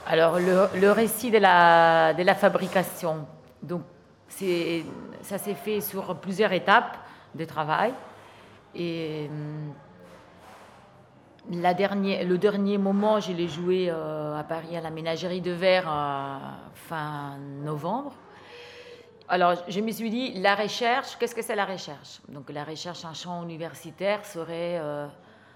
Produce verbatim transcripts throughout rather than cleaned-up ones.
Alors, le, le récit de la, de la fabrication, donc, c'est, ça s'est fait sur plusieurs étapes de travail. Et hum, la dernière, le dernier moment, je l'ai joué euh, à Paris à la Ménagerie de Verre euh, fin novembre. Alors, je me suis dit, la recherche, qu'est-ce que c'est la recherche? Donc, la recherche en champ universitaire serait euh,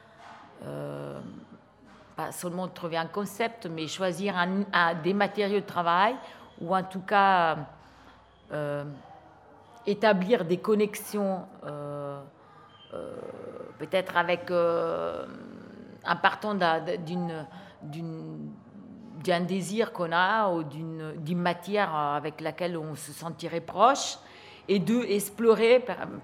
euh, pas seulement trouver un concept, mais choisir un, un, des matériaux de travail, ou en tout cas euh, établir des connexions, euh, euh, peut-être avec, euh, en partant d'une, d'une, d'un désir qu'on a ou d'une, d'une matière avec laquelle on se sentirait proche, et de explorer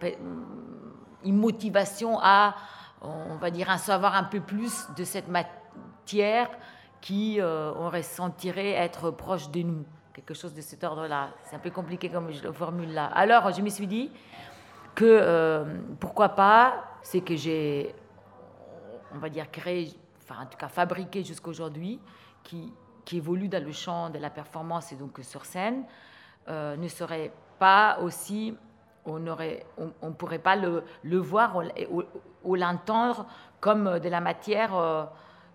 une motivation à, on va dire, en savoir un peu plus de cette matière qui, euh, on ressentirait être proche de nous. Quelque chose de cet ordre-là. C'est un peu compliqué comme je le formule là. Alors, je me suis dit que, euh, pourquoi pas, c'est que j'ai, on va dire, créé, enfin en tout cas fabriqué jusqu'à aujourd'hui, qui, qui évolue dans le champ de la performance et donc sur scène, euh, ne serait pas aussi, on ne on, on pourrait pas le, le voir ou, ou, ou l'entendre comme de la matière euh,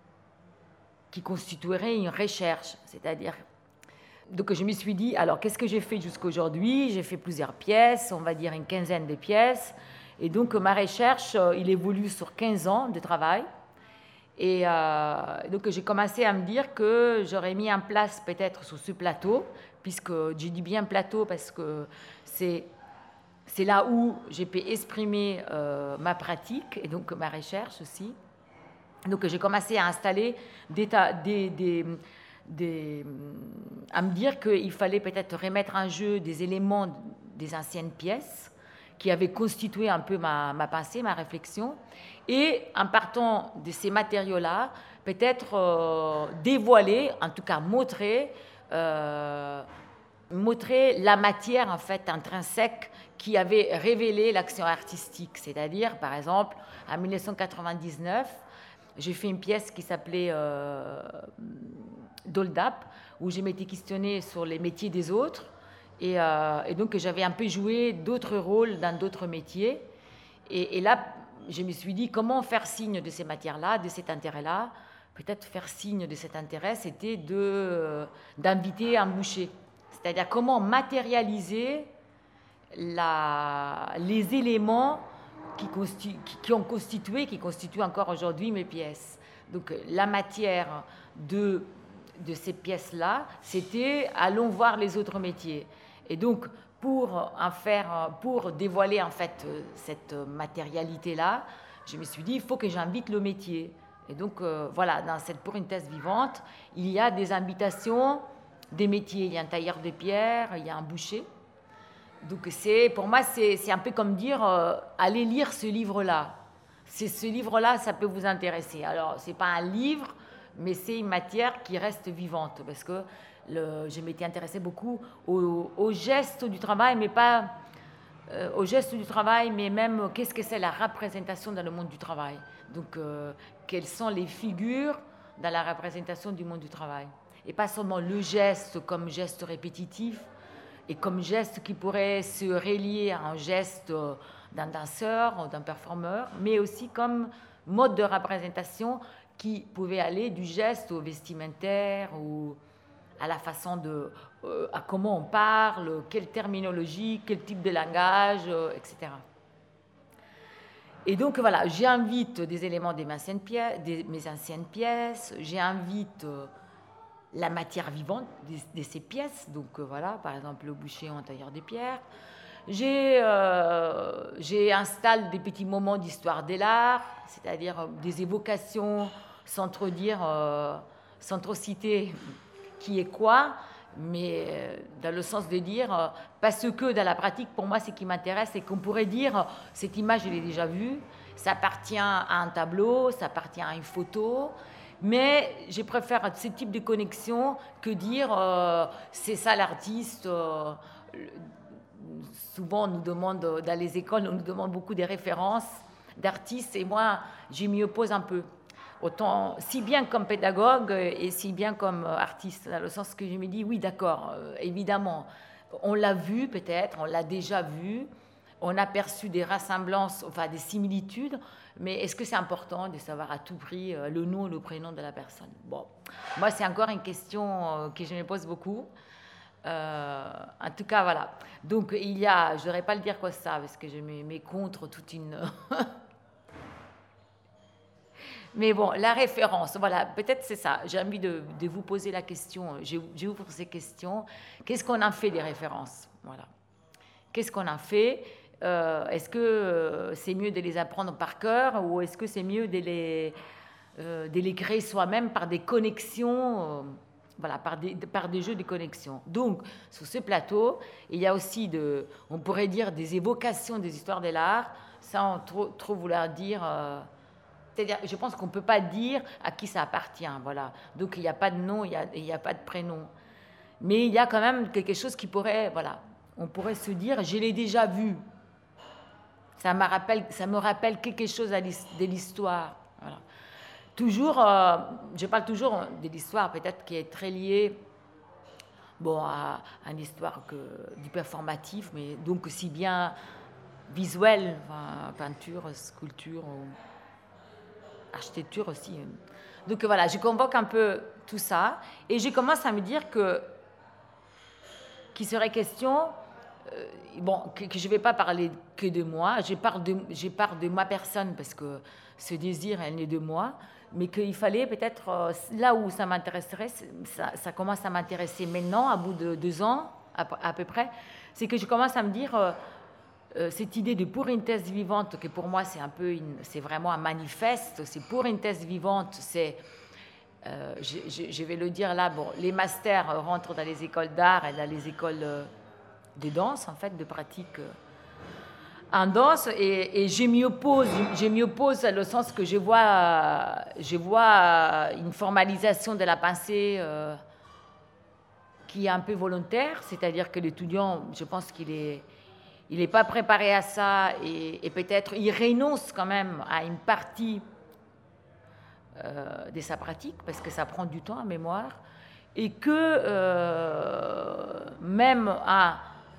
qui constituerait une recherche, c'est-à-dire. Donc je me suis dit, alors qu'est-ce que j'ai fait jusqu'à aujourd'hui? J'ai fait plusieurs pièces, on va dire une quinzaine de pièces. Et donc ma recherche, il évolue sur quinze ans de travail. Et euh, donc j'ai commencé à me dire que j'aurais mis en place peut-être sur ce plateau, puisque je dis bien plateau parce que c'est, c'est là où j'ai pu exprimer euh, ma pratique et donc ma recherche aussi. Donc j'ai commencé à installer des... des, des Des, à me dire qu'il fallait peut-être remettre en jeu des éléments des anciennes pièces qui avaient constitué un peu ma, ma pensée, ma réflexion, et en partant de ces matériaux-là, peut-être euh, dévoiler, en tout cas montrer, euh, montrer la matière en fait intrinsèque qui avait révélé l'action artistique. C'est-à-dire, par exemple, en mille neuf cent quatre-vingt-dix-neuf, j'ai fait une pièce qui s'appelait euh, Doldap, où je m'étais questionnée sur les métiers des autres. Et, euh, et donc, j'avais un peu joué d'autres rôles dans d'autres métiers. Et, et là, je me suis dit, comment faire signe de ces matières-là, de cet intérêt-là? Peut-être faire signe de cet intérêt, c'était de, euh, d'inviter un boucher. C'est-à-dire comment matérialiser la, les éléments qui, constitu, qui, qui ont constitué, qui constituent encore aujourd'hui mes pièces. Donc la matière de, de ces pièces-là, c'était allons voir les autres métiers. Et donc pour en faire, pour dévoiler en fait cette matérialité-là, je me suis dit il faut que j'invite le métier. Et donc euh, voilà, dans cette pour une thèse vivante, il y a des invitations des métiers. Il y a un tailleur de pierre, il y a un boucher. Donc c'est, pour moi, c'est, c'est un peu comme dire, euh, allez lire ce livre-là. C'est ce livre-là, ça peut vous intéresser. Alors, ce n'est pas un livre, mais c'est une matière qui reste vivante, parce que le, je m'étais intéressée beaucoup au, au geste du travail, mais pas euh, au geste du travail, mais même euh, qu'est-ce que c'est la représentation dans le monde du travail. Donc, euh, quelles sont les figures dans la représentation du monde du travail. Et pas seulement le geste comme geste répétitif, et comme geste qui pourrait se relier à un geste d'un danseur ou d'un performeur, mais aussi comme mode de représentation qui pouvait aller du geste au vestimentaire ou à la façon de... Euh, à comment on parle, quelle terminologie, quel type de langage, euh, et cetera. Et donc voilà, j'invite des éléments de mes anciennes pièces, de mes anciennes pièces, j'invite... Euh, la matière vivante de, de ces pièces, donc euh, voilà, par exemple le boucher ou un tailleur de pierre. J'ai, euh, j'ai installé des petits moments d'histoire de l'art, c'est-à-dire euh, des évocations sans trop dire, euh, sans trop citer qui est quoi, mais euh, dans le sens de dire, euh, parce que dans la pratique, pour moi, ce qui m'intéresse, c'est qu'on pourrait dire, euh, cette image, je l'ai déjà vue, ça appartient à un tableau, ça appartient à une photo, mais je préfère ce type de connexion que dire euh, c'est ça l'artiste. Euh, souvent, on nous demande, dans les écoles, on nous demande beaucoup des références d'artistes et moi, je m'y oppose un peu. autant, si bien comme pédagogue et si bien comme artiste, dans le sens que je me dis, oui, d'accord, euh, évidemment, on l'a vu peut-être, on l'a déjà vu, on a perçu des ressemblances, enfin des similitudes, mais est-ce que c'est important de savoir à tout prix euh, le nom et le prénom de la personne? Bon, moi, c'est encore une question euh, que je me pose beaucoup. Euh, en tout cas, voilà. Donc, il y a, je ne devrais pas le dire comme ça, parce que je me mets contre toute une... Mais bon, la référence, voilà, peut-être c'est ça. J'ai envie de, de vous poser la question, je, je vous pose ces questions. Qu'est-ce qu'on en fait des références? Voilà. Qu'est-ce qu'on en fait? euh, Est-ce que euh, c'est mieux de les apprendre par cœur ou est-ce que c'est mieux de les, euh, de les créer soi-même par des connexions, euh, voilà, par des, par des jeux de connexion? Donc, sur ce plateau, il y a aussi, de, on pourrait dire, des évocations des histoires de l'art, sans trop, trop vouloir dire... Euh, c'est-à-dire, je pense qu'on ne peut pas dire à qui ça appartient, voilà. Donc, il n'y a pas de nom, il n'y a, a pas de prénom. Mais il y a quand même quelque chose qui pourrait, voilà, on pourrait se dire, je l'ai déjà vu. Ça me rappelle, ça me rappelle quelque chose de l'histoire. Voilà. Toujours, euh, je parle toujours de l'histoire, peut-être qui est très liée, bon, à, à une histoire que, du performatif, mais donc aussi bien visuelle, enfin, peinture, sculpture, ou architecture aussi. Donc voilà, je convoque un peu tout ça et je commence à me dire que qu'il serait question, euh, bon, que, que je ne vais pas parler que de moi, je parle de, je parle de ma personne parce que ce désir, elle n'est de moi, mais qu'il fallait peut-être, euh, là où ça m'intéresserait, ça, ça commence à m'intéresser maintenant, à bout de deux ans à, à peu près, c'est que je commence à me dire... Euh, Euh, cette idée de pour une thèse vivante, que pour moi c'est un peu, une, c'est vraiment un manifeste, c'est pour une thèse vivante, c'est, euh, je, je, je vais le dire là, bon, les masters rentrent dans les écoles d'art et dans les écoles de danse, en fait, de pratique en danse, et, et je m'y oppose, je m'y oppose dans le sens que je vois, je vois une formalisation de la pensée euh, qui est un peu volontaire, c'est-à-dire que l'étudiant, je pense qu'il est il n'est pas préparé à ça et, et peut-être il renonce quand même à une partie euh, de sa pratique parce que ça prend du temps en mémoire et que euh, même à,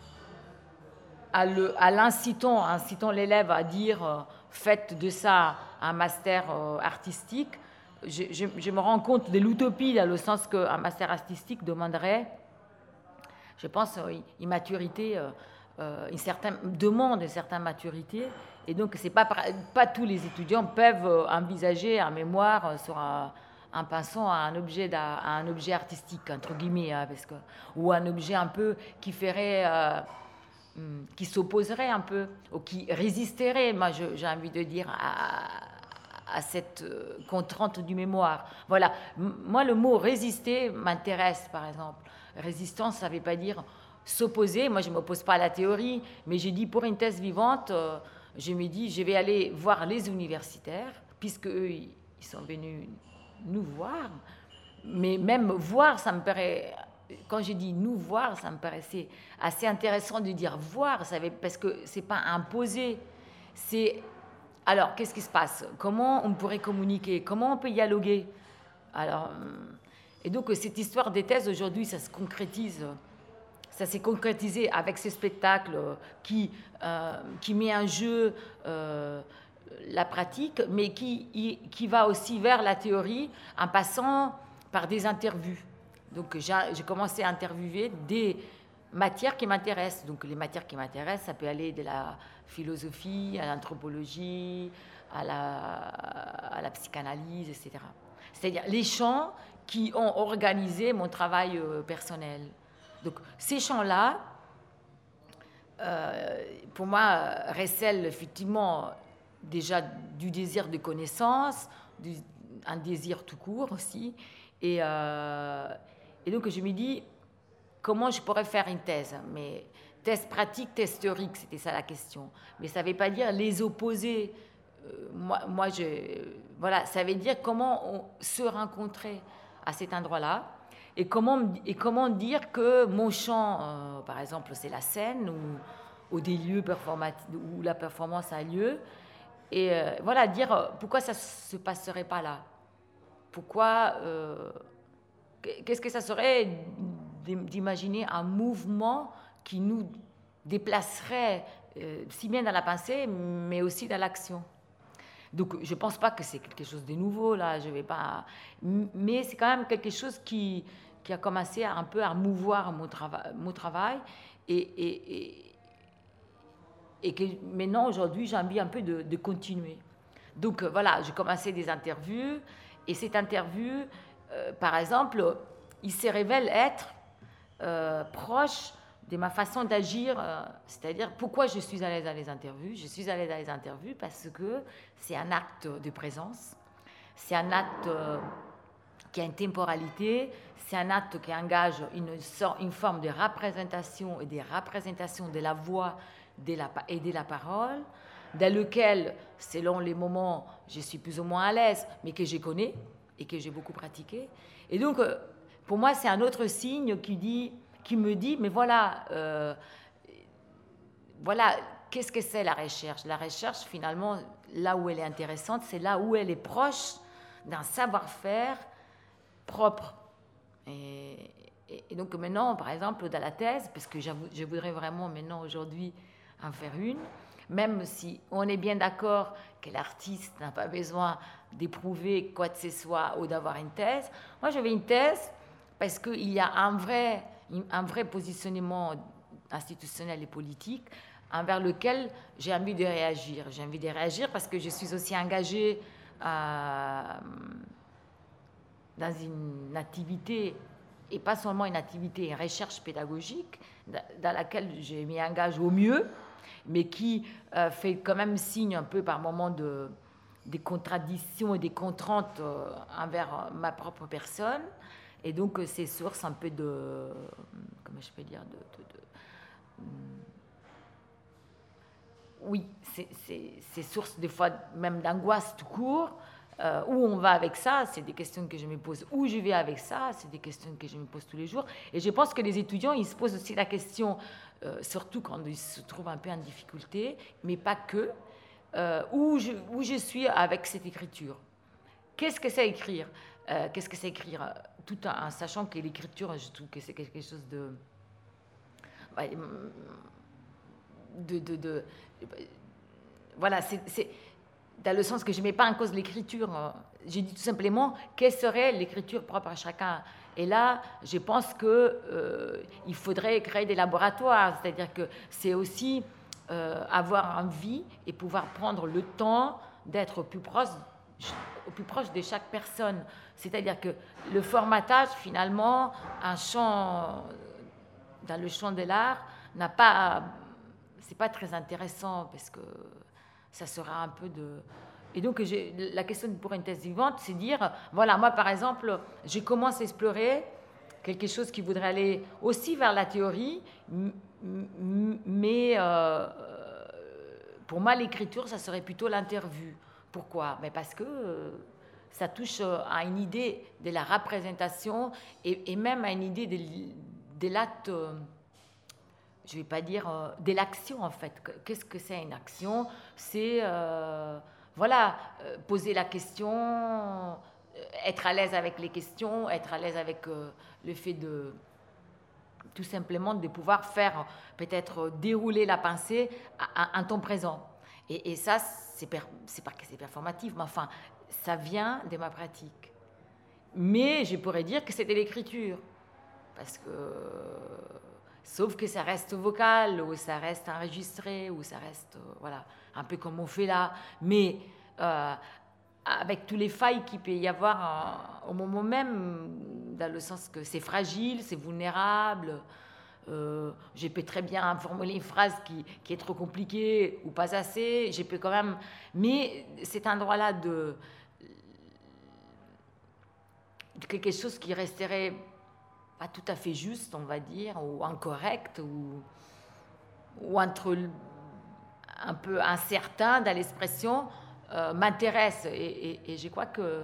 à, le, à l'incitant, incitant l'élève à dire euh, faites de ça un master euh, artistique, je, je, je me rends compte de l'utopie dans le sens qu'un master artistique demanderait, je pense, une maturité... Euh, Euh, une certaine demande une certaine maturité et donc c'est pas pas tous les étudiants peuvent envisager un mémoire sur un, en pensant à un objet à un objet artistique entre guillemets hein, parce que ou un objet un peu qui ferait euh, qui s'opposerait un peu ou qui résisterait, moi je, j'ai envie de dire à, à cette contrainte du mémoire. Voilà, moi le mot résister m'intéresse par exemple. Résistance, ça veut pas dire s'opposer, moi je ne m'oppose pas à la théorie, mais j'ai dit pour une thèse vivante, euh, je me dis je vais aller voir les universitaires, puisque eux ils sont venus nous voir, mais même voir, ça me paraît, quand j'ai dit nous voir, ça me paraissait assez intéressant de dire voir, ça veut, parce que c'est pas imposé, c'est alors qu'est-ce qui se passe, comment on pourrait communiquer, comment on peut dialoguer, alors et donc cette histoire des thèses aujourd'hui ça se concrétise. Ça s'est concrétisé avec ce spectacle qui, euh, qui met en jeu euh, la pratique, mais qui, qui va aussi vers la théorie en passant par des interviews. Donc j'ai, j'ai commencé à interviewer des matières qui m'intéressent. Donc les matières qui m'intéressent, ça peut aller de la philosophie à l'anthropologie, à la, à la psychanalyse, et cetera. C'est-à-dire les champs qui ont organisé mon travail euh, personnel. Donc ces champs-là, euh, pour moi, recèlent effectivement déjà du désir de connaissance, du, un désir tout court aussi. Et, euh, et donc je me dis, comment je pourrais faire une thèse? Mais thèse pratique, thèse théorique, c'était ça la question. Mais ça ne veut pas dire les opposer. Euh, moi, moi je, voilà, ça veut dire comment on se rencontrer à cet endroit-là. Et comment, et comment dire que mon champ, euh, par exemple, c'est la scène ou, ou des lieux où la performance a lieu. Et euh, voilà, dire pourquoi ça ne se passerait pas là. pourquoi, euh, qu'est-ce que ça serait d'imaginer un mouvement qui nous déplacerait euh, si bien dans la pensée, mais aussi dans l'action. Donc, je ne pense pas que c'est quelque chose de nouveau, là, je vais pas... Mais c'est quand même quelque chose qui, qui a commencé à, un peu à mouvoir mon, trava mon travail et, et, et, et que maintenant, aujourd'hui, j'ai envie un peu de, de continuer. Donc, euh, voilà, j'ai commencé des interviews et cette interview, euh, par exemple, il se révèle être euh, proche de ma façon d'agir, euh, c'est-à-dire pourquoi je suis à l'aise dans les interviews. Je suis à l'aise dans les interviews parce que c'est un acte de présence, c'est un acte euh, qui a une temporalité, c'est un acte qui engage une, une forme de représentation et de représentation de la voix de la, et de la parole, dans lequel, selon les moments, je suis plus ou moins à l'aise, mais que je connais et que j'ai beaucoup pratiqué. Et donc, euh, pour moi, c'est un autre signe qui dit... qui me dit, mais voilà, euh, voilà, qu'est-ce que c'est la recherche? La recherche, finalement, là où elle est intéressante, c'est là où elle est proche d'un savoir-faire propre. Et, et, et donc maintenant, par exemple, dans la thèse, parce que je voudrais vraiment maintenant, aujourd'hui, en faire une, même si on est bien d'accord que l'artiste n'a pas besoin d'éprouver quoi que ce soit ou d'avoir une thèse, moi, j'avais une thèse parce qu'il y a un vrai... un vrai positionnement institutionnel et politique envers lequel j'ai envie de réagir. J'ai envie de réagir parce que je suis aussi engagée euh, dans une activité, et pas seulement une activité, une recherche pédagogique, dans laquelle je m'y engage au mieux, mais qui euh, fait quand même signe un peu par moments de, des contradictions et des contraintes euh, envers ma propre personne. Et donc, c'est source un peu de... Comment je peux dire de, de, de, oui, c'est source des fois même d'angoisse tout court. Euh, où on va avec ça, c'est des questions que je me pose. Où je vais avec ça, c'est des questions que je me pose tous les jours. Et je pense que les étudiants, ils se posent aussi la question, euh, surtout quand ils se trouvent un peu en difficulté, mais pas que, euh, où, je, où je suis avec cette écriture. Qu'est-ce que c'est écrire? Euh, Qu'est-ce que c'est écrire? Tout en, en sachant que l'écriture, je trouve que c'est quelque chose de, de, de, de voilà, c'est dans le sens que je ne mets pas en cause l'écriture. J'ai dit tout simplement quelle serait l'écriture propre à chacun. Et là, je pense qu'il euh, faudrait créer des laboratoires, c'est-à-dire que c'est aussi euh, avoir envie et pouvoir prendre le temps d'être au plus proche au plus proche de chaque personne. C'est-à-dire que le formatage, finalement, un champ, dans le champ de l'art, n'a pas... C'est pas très intéressant parce que ça sera un peu de... Et donc, la question pour une thèse vivante, c'est dire, voilà, moi, par exemple, je commence à explorer quelque chose qui voudrait aller aussi vers la théorie, mais euh, pour moi, l'écriture, ça serait plutôt l'interview. Pourquoi? Mais parce que euh, ça touche à une idée de la représentation et, et même à une idée de, de l'acte, euh, je ne vais pas dire, euh, de l'action en fait. Qu'est-ce que c'est une action? C'est, euh, voilà, euh, poser la question, euh, être à l'aise avec les questions, être à l'aise avec euh, le fait de, tout simplement, de pouvoir faire, peut-être dérouler la pensée en temps présent. Et, et ça, c'est pas que c'est performatif, mais enfin, ça vient de ma pratique. Mais je pourrais dire que c'est de l'écriture. Parce que, sauf que ça reste vocal, ou ça reste enregistré, ou ça reste, voilà, un peu comme on fait là. Mais euh, avec tous les failles qu'il peut y avoir euh, au moment même, dans le sens que c'est fragile, c'est vulnérable. Euh, je peux très bien formuler une phrase qui, qui est trop compliquée ou pas assez, je peux quand même... Mais cet endroit-là de, de quelque chose qui resterait pas tout à fait juste, on va dire, ou incorrect, ou, ou entre un peu incertain dans l'expression, euh, m'intéresse. Et, et, et je crois que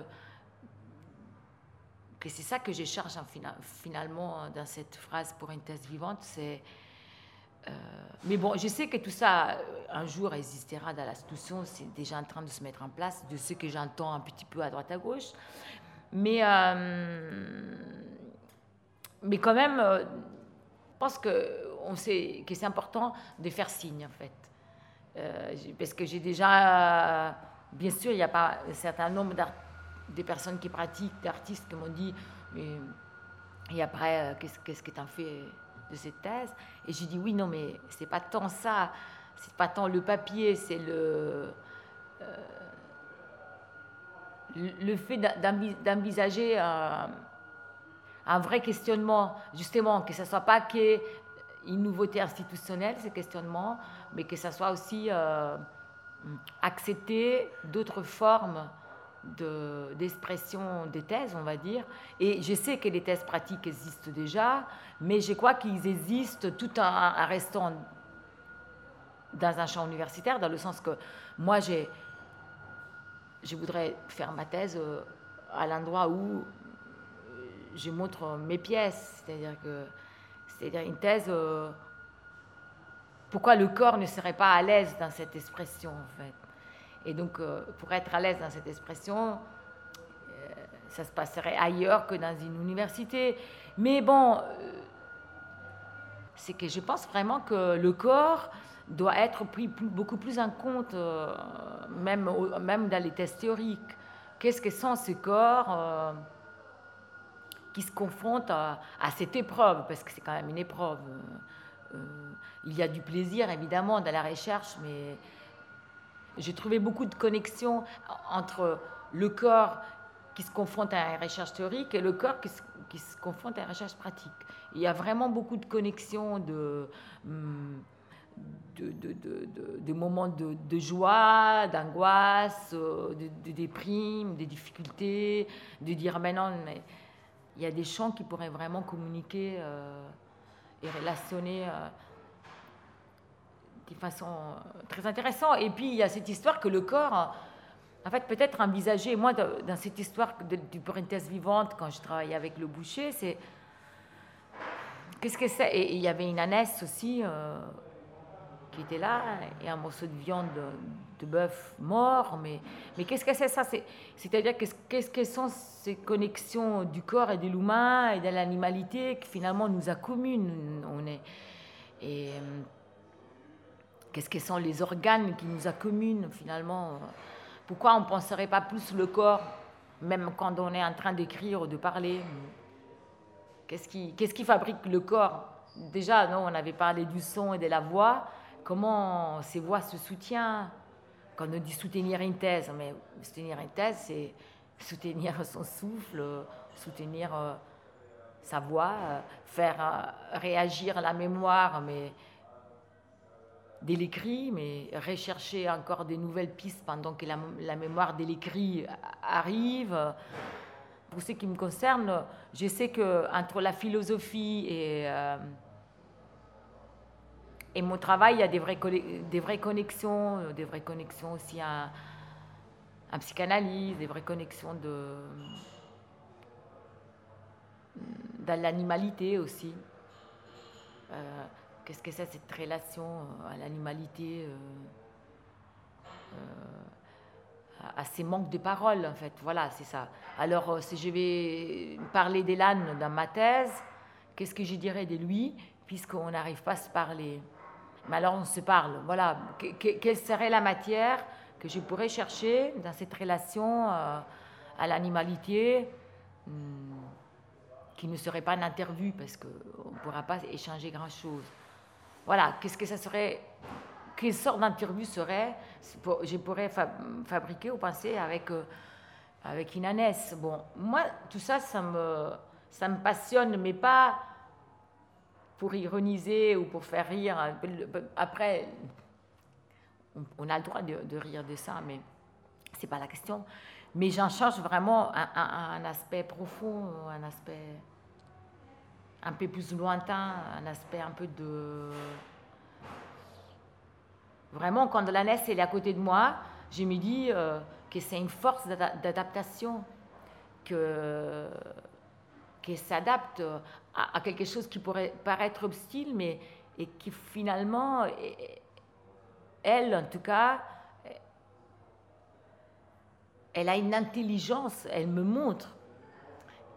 que c'est ça que je cherche en final, finalement dans cette phrase pour une thèse vivante. C'est, euh, mais bon, je sais que tout ça, un jour, existera dans l'institution, c'est déjà en train de se mettre en place, de ce que j'entends un petit peu à droite à gauche. Mais, euh, mais quand même, euh, je pense que, on sait, que c'est important de faire signe, en fait. Euh, parce que j'ai déjà... Bien sûr, il y a pas un certain nombre de personnes qui pratiquent, d'artistes qui m'ont dit mais, et après, euh, qu'est-ce, qu'est-ce que tu en fais de cette thèse? Et j'ai dit oui, non, mais c'est pas tant ça, c'est pas tant le papier, c'est le, euh, le fait d'envisager un, un vrai questionnement, justement, que ce ne soit pas qu'une nouveauté institutionnelle, ce questionnement, mais que ce soit aussi euh, accepter d'autres formes de, d'expression des thèses, on va dire. Et je sais que les thèses pratiques existent déjà, mais je crois qu'ils existent tout en, en restant dans un champ universitaire, dans le sens que moi, j'ai, je voudrais faire ma thèse à l'endroit où je montre mes pièces, c'est-à-dire que c'est-à-dire une thèse. Euh, pourquoi le corps ne serait pas à l'aise dans cette expression, en fait? Et donc, euh, pour être à l'aise dans cette expression, euh, ça se passerait ailleurs que dans une université. Mais bon, euh, c'est que je pense vraiment que le corps doit être pris plus, beaucoup plus en compte, euh, même, même dans les thèses théoriques. Qu'est-ce que sont ces corps euh, qui se confrontent à, à cette épreuve, parce que c'est quand même une épreuve. Euh, il y a du plaisir, évidemment, dans la recherche, mais j'ai trouvé beaucoup de connexions entre le corps qui se confronte à une recherche théorique et le corps qui se, qui se confronte à une recherche pratique. Il y a vraiment beaucoup de connexions, de, de, de, de, de, de moments de, de joie, d'angoisse, de, de déprime, de difficultés, de dire mais non, mais il y a des champs qui pourraient vraiment communiquer euh, et relationner euh, de façon très intéressante. Et puis il y a cette histoire que le corps, en fait, peut-être envisagé, moi, dans cette histoire de, du parenthèse vivante, quand je travaillais avec le boucher, c'est qu'est-ce que c'est? Et il y avait une ânesse aussi euh, qui était là, et un morceau de viande de, de bœuf mort, mais, mais qu'est-ce que c'est ça? C'est, c'est-à-dire qu'est-ce, qu'est-ce que sont ces connexions du corps et de l'humain et de l'animalité qui finalement nous accomunent? On est, et qu'est-ce que sont les organes qui nous accomunent finalement? Pourquoi on ne penserait pas plus le corps, même quand on est en train d'écrire ou de parler? Qu'est-ce qui, qu'est-ce qui fabrique le corps? Déjà, non, on avait parlé du son et de la voix. Comment ces voix se soutiennent? Quand on dit soutenir une thèse, mais soutenir une thèse, c'est soutenir son souffle, soutenir euh, sa voix, euh, faire euh, réagir la mémoire, mais de l'écrit, mais rechercher encore des nouvelles pistes pendant que la, la mémoire de l'écrit arrive. Pour ce qui me concerne, je sais qu'entre la philosophie et, euh, et mon travail, il y a des vraies, des vraies connexions, des vraies connexions aussi en, en psychanalyse, des vraies connexions de, dans l'animalité aussi. Euh, Qu'est-ce que c'est cette relation à l'animalité, euh, euh, à ces manques de paroles, en fait. Voilà, c'est ça. Alors, si je vais parler d'Elan dans ma thèse, qu'est-ce que je dirais de lui, puisqu'on n'arrive pas à se parler? Mais alors, on se parle. Voilà. Que, que, quelle serait la matière que je pourrais chercher dans cette relation euh, à l'animalité, hum, qui ne serait pas une interview, parce qu'on ne pourra pas échanger grand-chose. Voilà, qu'est-ce que ça serait, quelle sorte d'interview serait, je pourrais fa- fabriquer ou penser avec, euh, avec une ânesse. Bon, moi, tout ça, ça me, ça me passionne, mais pas pour ironiser ou pour faire rire. Après, on, on a le droit de, de rire de ça, mais c'est pas la question. Mais j'en cherche vraiment un, un, un aspect profond, un aspect un peu plus lointain, un aspect un peu de... Vraiment, quand l'ânesse elle est à côté de moi, je me dis euh, que c'est une force d'adaptation, que, qu'elle s'adapte à, à quelque chose qui pourrait paraître hostile, mais et qui finalement, elle en tout cas, elle a une intelligence, elle me montre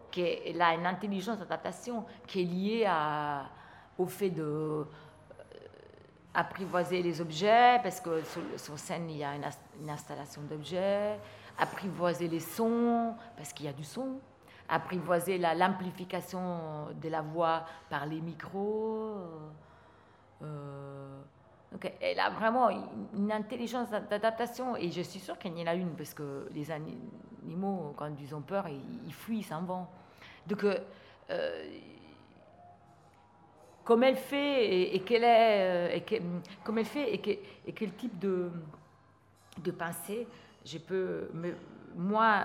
qu'elle a une intelligence d'adaptation qui est liée à, au fait de euh, apprivoiser les objets, parce que sur, sur scène, il y a une, une installation d'objets, apprivoiser les sons, parce qu'il y a du son, apprivoiser la, l'amplification de la voix par les micros. Euh, donc elle a vraiment une intelligence d'adaptation, et je suis sûre qu'il y en a une, parce que les animaux, quand ils ont peur, ils, ils fuient, ils s'en vont. Donc, euh, comme elle fait et, et quelle est, et que, comme elle fait et, que, et quel type de, de pensée je peux, me, moi,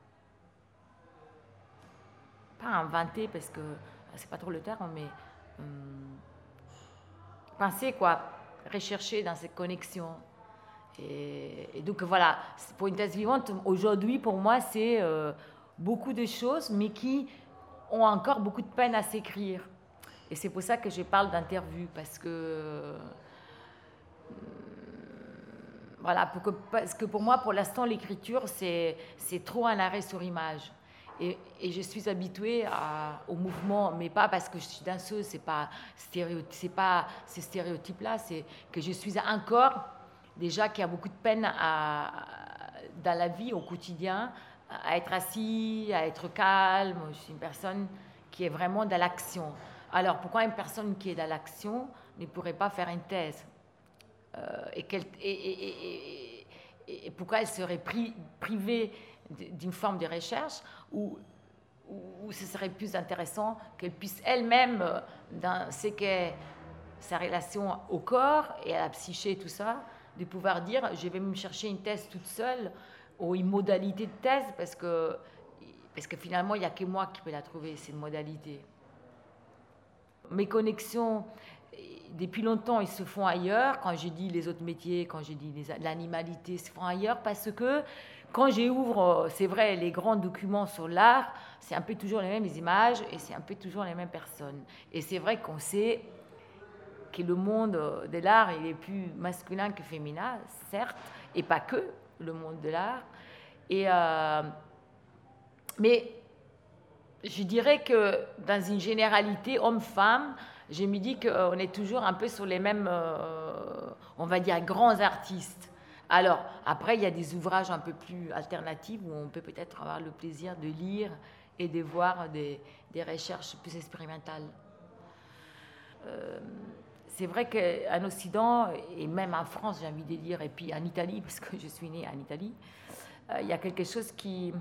pas inventer, parce que c'est pas trop le terme, mais hum, penser, quoi, rechercher dans cette connexion. Et, et donc voilà, pour une thèse vivante, aujourd'hui, pour moi, c'est euh, beaucoup de choses, mais qui ont encore beaucoup de peine à s'écrire. Et c'est pour ça que je parle d'interview, parce que, euh, voilà, pour que, parce que pour moi, pour l'instant, l'écriture, c'est, c'est trop un arrêt sur image. Et, et je suis habituée à, au mouvement, mais pas parce que je suis danseuse, c'est pas, stéréo, c'est pas ces stéréotypes-là, c'est que je suis un corps déjà qui a beaucoup de peine à, dans la vie, au quotidien, à être assis, à être calme. Je suis une personne qui est vraiment dans l'action. Alors, pourquoi une personne qui est dans l'action ne pourrait pas faire une thèse euh, et, et, et, et, et pourquoi elle serait pri, privée d'une forme de recherche où, où ce serait plus intéressant qu'elle puisse elle-même, dans ce qu'est sa relation au corps et à la psyché et tout ça, de pouvoir dire je vais me chercher une thèse toute seule ou une modalité de thèse, parce que, parce que finalement il n'y a que moi qui peux la trouver, cette modalité. Mes connexions, depuis longtemps, ils se font ailleurs. Quand j'ai dit les autres métiers, quand j'ai dit les, l'animalité, ils se font ailleurs, parce que quand j'ouvre, c'est vrai, les grands documents sur l'art, c'est un peu toujours les mêmes images et c'est un peu toujours les mêmes personnes. Et c'est vrai qu'on sait que le monde de l'art, il est plus masculin que féminin, certes, et pas que le monde de l'art. Et, euh, mais je dirais que dans une généralité homme-femme, je me dis qu'on est toujours un peu sur les mêmes, euh, on va dire, grands artistes. Alors, après, il y a des ouvrages un peu plus alternatifs où on peut peut-être avoir le plaisir de lire et de voir des, des recherches plus expérimentales. Euh, c'est vrai qu'en Occident, et même en France, j'ai envie de dire, et puis en Italie, parce que je suis née en Italie, euh, il y a quelque chose qui...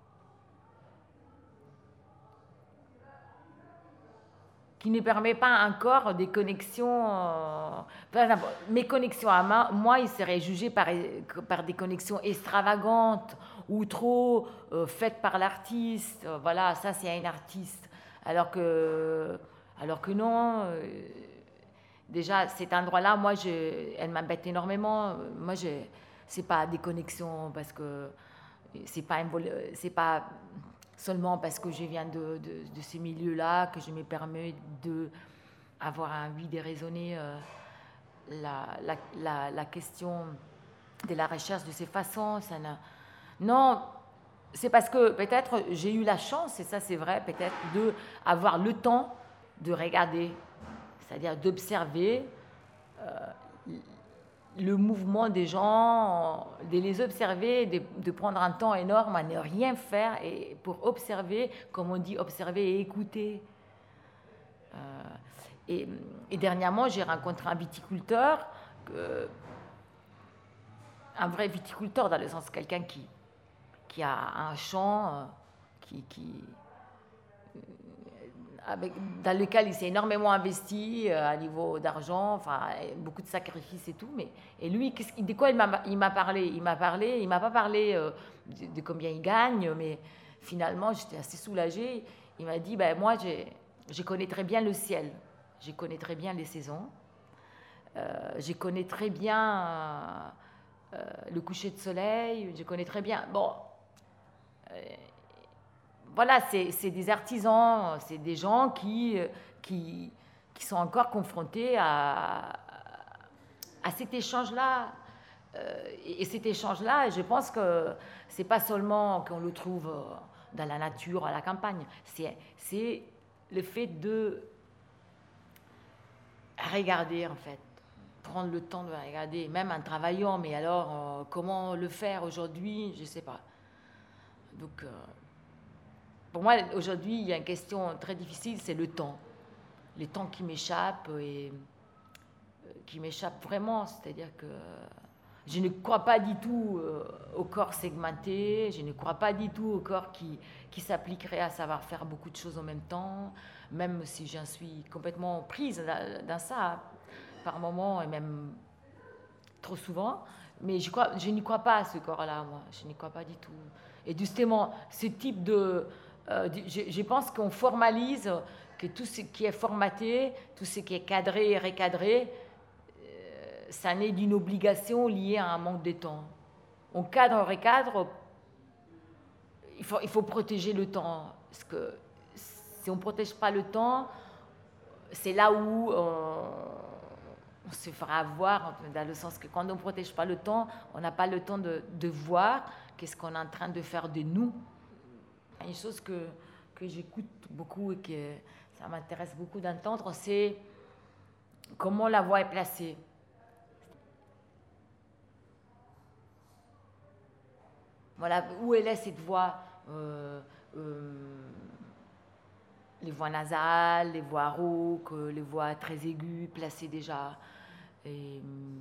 qui ne permet pas encore des connexions. Euh, par exemple, mes connexions à moi, moi, ils seraient jugés par, par des connexions extravagantes ou trop euh, faites par l'artiste. Euh, voilà, ça c'est un artiste. Alors que, alors que non. Euh, déjà, cet endroit-là, moi, je, elle m'embête énormément. Moi, je, c'est pas des connexions parce que c'est pas, c'est pas seulement parce que je viens de, de, de ces milieux-là que je me permets d'avoir envie de raisonner euh, la, la, la, la question de la recherche de ces façons. Ça ne... Non, c'est parce que peut-être j'ai eu la chance, et ça c'est vrai, peut-être d'avoir le temps de regarder, c'est-à-dire d'observer euh, le mouvement des gens, de les observer, de, de prendre un temps énorme à ne rien faire et pour observer, comme on dit, observer et écouter. Euh, et, et dernièrement, j'ai rencontré un viticulteur, euh, un vrai viticulteur dans le sens quelqu'un qui, qui a un champ, euh, qui, qui avec, dans lequel il s'est énormément investi euh, à niveau d'argent, enfin beaucoup de sacrifices et tout. Mais et lui, de quoi il m'a, il m'a parlé Il m'a parlé, il m'a pas parlé euh, de, de combien il gagne, mais finalement j'étais assez soulagée. Il m'a dit, ben moi j'ai, je connais très bien le ciel, je connais très bien les saisons, euh, je connais très bien euh, euh, le coucher de soleil, je connais très bien. Bon. Euh, Voilà, c'est, c'est des artisans, c'est des gens qui, qui, qui sont encore confrontés à, à cet échange-là. Euh, et cet échange-là, je pense que c'est pas seulement qu'on le trouve dans la nature, à la campagne. C'est, c'est le fait de regarder, en fait, prendre le temps de regarder, même en travaillant, mais alors, euh, comment le faire aujourd'hui, je ne sais pas. Donc, euh, pour moi, aujourd'hui, il y a une question très difficile, c'est le temps. Le temps qui m'échappe et euh, qui m'échappe vraiment, c'est-à-dire que je ne crois pas du tout euh, au corps segmenté, je ne crois pas du tout au corps qui, qui s'appliquerait à savoir faire beaucoup de choses en même temps, même si j'en suis complètement prise dans, dans ça, par moments et même trop souvent. Mais je, crois, je n'y crois pas à ce corps-là, moi, je n'y crois pas du tout. Et justement, ce type de... Euh, je, je pense qu'on formalise que tout ce qui est formaté, tout ce qui est cadré et recadré, ça naît d'une obligation liée à un manque de temps. On cadre, on recadre, il faut, il faut protéger le temps. Parce que si on ne protège pas le temps, c'est là où on, on se fera avoir, dans le sens que quand on ne protège pas le temps, on n'a pas le temps de, de voir qu'est-ce qu'on est en train de faire de nous. Une chose que, que j'écoute beaucoup et que ça m'intéresse beaucoup d'entendre, c'est comment la voix est placée. Voilà, où elle est cette voix, euh, euh, les voix nasales, les voix rauques, les voix très aiguës, placées déjà. Et,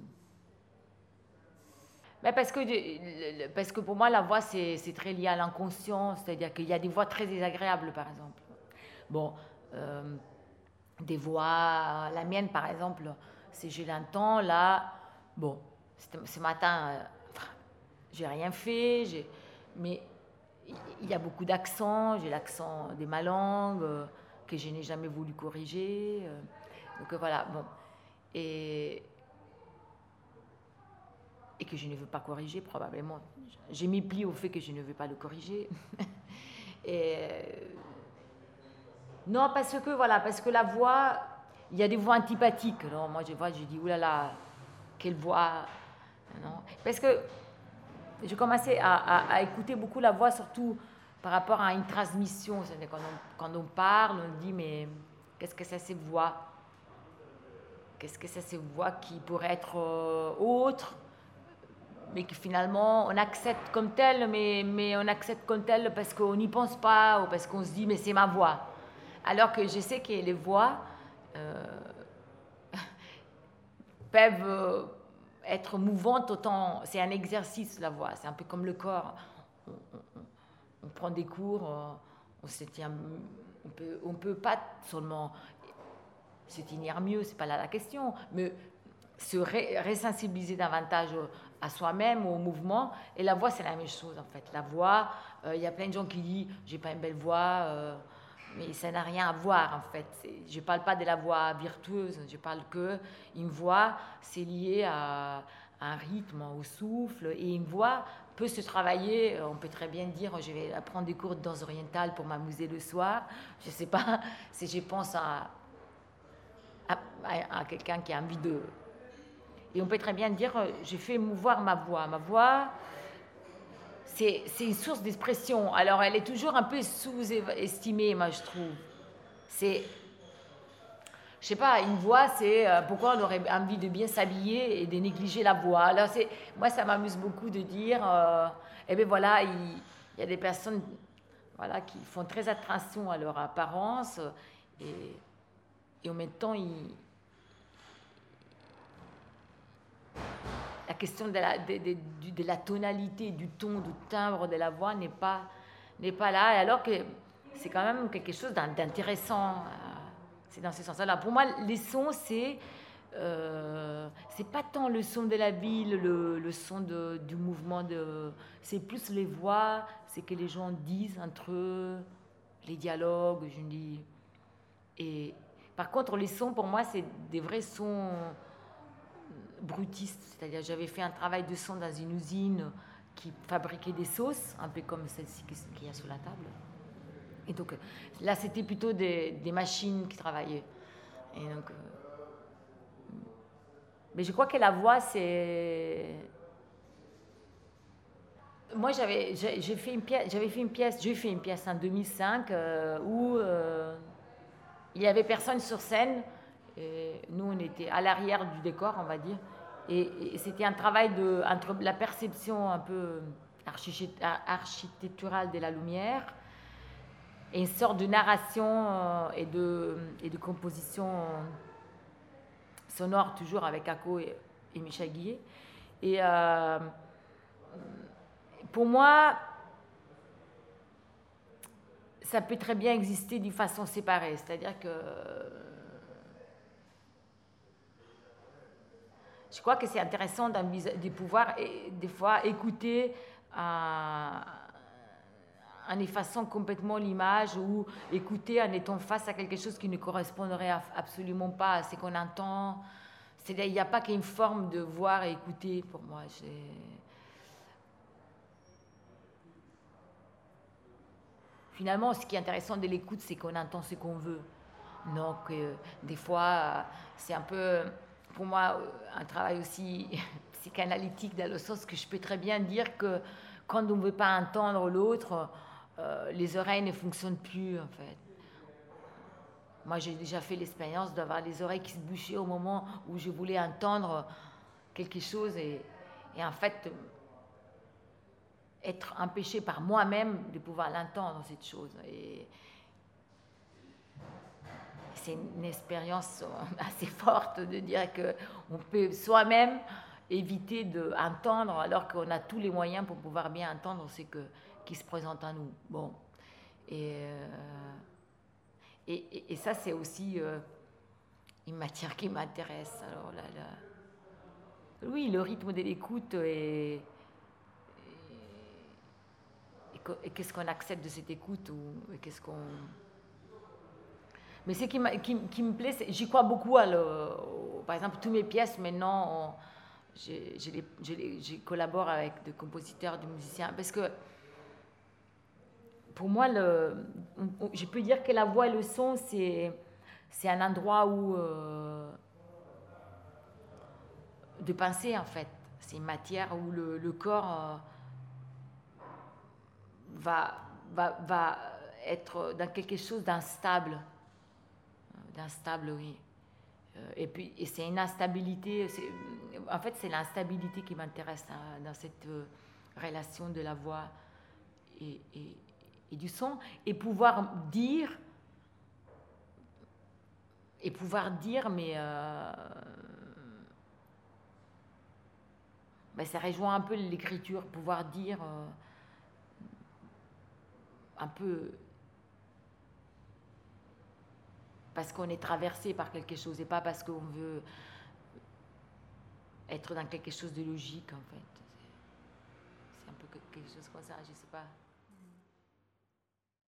mais parce, que, parce que pour moi, la voix, c'est, c'est très lié à l'inconscient, c'est-à-dire qu'il y a des voix très désagréables, par exemple. Bon, euh, des voix, la mienne, par exemple, si je l'entends, là, bon, ce matin, euh, j'ai rien fait, j'ai, mais il y a beaucoup d'accents, j'ai l'accent de ma langue, euh, que je n'ai jamais voulu corriger. Euh, donc euh, voilà, bon. Et, et que je ne veux pas corriger, probablement. J'ai mis pli au fait que je ne veux pas le corriger. et, euh, non, parce que, voilà, parce que la voix, il y a des voix antipathiques. Non, moi, je vois, je dis, oulala, là là, quelle voix. Non, parce que j'ai commencé à, à, à écouter beaucoup la voix, surtout par rapport à une transmission. C'est-à-dire quand on, quand on parle, on dit, mais qu'est-ce que c'est ces voix? Qu'est-ce que c'est ces voix qui pourraient être euh, autres, mais que finalement on accepte comme telles, mais, mais on accepte comme telles parce qu'on n'y pense pas, ou parce qu'on se dit, mais c'est ma voix. Alors que je sais que les voix euh, peuvent... Euh, être mouvante autant, c'est un exercice la voix, c'est un peu comme le corps. On, on, on prend des cours, on se tient, on peut, on peut pas seulement se tenir mieux, c'est pas là la question, mais se ré, résensibiliser davantage à soi-même, au mouvement. Et la voix, c'est la même chose en fait. La voix, il euh, y a plein de gens qui disent, j'ai pas une belle voix. Euh, Mais ça n'a rien à voir, en fait. Je ne parle pas de la voix virtueuse, je parle qu'une voix, c'est lié à, à un rythme, au souffle, et une voix peut se travailler. On peut très bien dire, je vais prendre des cours de danse orientale pour m'amuser le soir. Je ne sais pas si je pense à, à, à quelqu'un qui a envie de... Et on peut très bien dire, je fais mouvoir ma voix. Ma voix... C'est, c'est une source d'expression. Alors, elle est toujours un peu sous-estimée, moi, je trouve. C'est, je sais pas, une voix, c'est euh, pourquoi on aurait envie de bien s'habiller et de négliger la voix. Alors, c'est, moi, ça m'amuse beaucoup de dire, euh, eh bien voilà, il, il y a des personnes, voilà, qui font très attention à leur apparence et, et en même temps, ils la question de la, de, de, de la tonalité, du ton, du timbre de la voix n'est pas, n'est pas là, alors que c'est quand même quelque chose d'intéressant. C'est dans ce sens-là. Pour moi, les sons, c'est, euh, c'est pas tant le son de la ville, le, le son de, du mouvement, de, c'est plus les voix, c'est que les gens disent entre eux, les dialogues, je dis. Et par contre, les sons, pour moi, c'est des vrais sons brutiste, c'est-à-dire j'avais fait un travail de son dans une usine qui fabriquait des sauces, un peu comme celle-ci qu'il y a sur la table. Et donc là, c'était plutôt des, des machines qui travaillaient. Et donc, euh, mais je crois que la voix, c'est moi, j'avais j'ai j'ai fait une pièce, j'avais fait une pièce, j'ai fait une pièce en deux mille cinq euh, où euh, il y avait personne sur scène. Et nous, on était à l'arrière du décor, on va dire. Et, et c'était un travail de, entre la perception un peu archi- architecturale de la lumière et une sorte de narration euh, et, de, et de composition euh, sonore, toujours avec Ako et, et Michel Guillet. Et euh, pour moi, ça peut très bien exister d'une façon séparée. C'est-à-dire que je crois que c'est intéressant de pouvoir des fois écouter euh, en effaçant complètement l'image ou écouter en étant face à quelque chose qui ne correspondrait absolument pas à ce qu'on entend. C'est-à-dire, il n'y a pas qu'une forme de voir et écouter pour moi. Finalement, ce qui est intéressant de l'écoute, c'est qu'on entend ce qu'on veut. Donc, euh, des fois, euh, c'est un peu, pour moi, euh, un travail aussi psychanalytique, dans le sens que je peux très bien dire que quand on ne veut pas entendre l'autre, euh, les oreilles ne fonctionnent plus, en fait. Moi, j'ai déjà fait l'expérience d'avoir les oreilles qui se bouchaient au moment où je voulais entendre quelque chose et, et en fait, être empêché par moi-même de pouvoir l'entendre, cette chose. Et c'est une expérience assez forte de dire qu'on peut soi-même éviter d'entendre alors qu'on a tous les moyens pour pouvoir bien entendre ce que, qui se présente à nous. Bon. Et, euh, et, et, et ça, c'est aussi euh, une matière qui m'intéresse. Alors là, là, oui, le rythme de l'écoute et, et, et qu'est-ce qu'on accepte de cette écoute ou qu'est-ce qu'on... Mais ce qui, qui, qui me plaît, j'y crois beaucoup. À le, par exemple, toutes mes pièces, maintenant, je collabore avec des compositeurs, des musiciens. Parce que pour moi, le, je peux dire que la voix et le son, c'est un endroit où... Euh, de penser, en fait. C'est une matière où le, le corps euh, va, va, va être dans quelque chose d'instable. D'instable, oui. Et puis, et c'est une instabilité. En fait, c'est l'instabilité qui m'intéresse hein, dans cette euh, relation de la voix et, et, et du son. Et pouvoir dire, et pouvoir dire, mais euh, ben, ça rejoint un peu l'écriture, pouvoir dire euh, un peu parce qu'on est traversé par quelque chose et pas parce qu'on veut être dans quelque chose de logique, en fait. C'est un peu quelque chose comme ça, je sais pas.